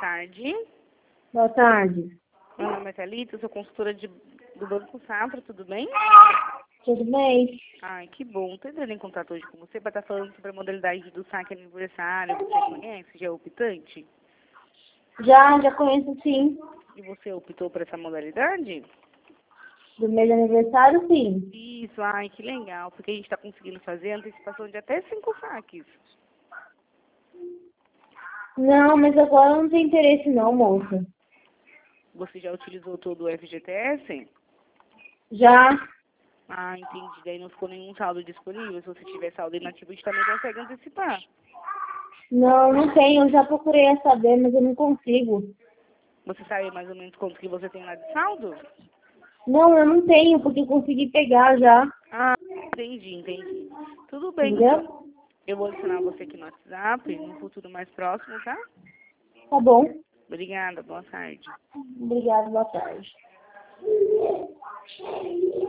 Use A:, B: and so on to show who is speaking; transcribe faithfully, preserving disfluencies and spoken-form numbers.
A: tarde.
B: Boa tarde.
A: Meu nome é Thalita, eu sou consultora de, do Banco Safra, tudo bem?
B: Tudo bem?
A: Ai, que bom. Estou entrando em contato hoje com você para estar falando sobre a modalidade do saque aniversário. Você conhece? Já é optante?
B: Já, já conheço sim.
A: E você optou por essa modalidade?
B: Do mês de aniversário, sim.
A: Isso, ai, que legal, porque a gente está conseguindo fazer antecipação de até cinco saques.
B: Não, mas agora eu não tenho interesse não, moça.
A: Você já utilizou todo o F G T S?
B: Já.
A: Ah, entendi. Daí não ficou nenhum saldo disponível. Se você tiver saldo inativo, a gente também consegue antecipar.
B: Não, não tenho. Eu já procurei a saber, mas eu não consigo.
A: Você sabe mais ou menos quanto que você tem lá de saldo?
B: Não, eu não tenho, porque eu consegui pegar já.
A: Ah, entendi, entendi. Tudo bem,
B: Entendeu?
A: então. Eu vou adicionar você aqui no WhatsApp, no futuro mais próximo, tá?
B: Tá bom.
A: Obrigada, boa tarde.
B: Obrigada, boa tarde.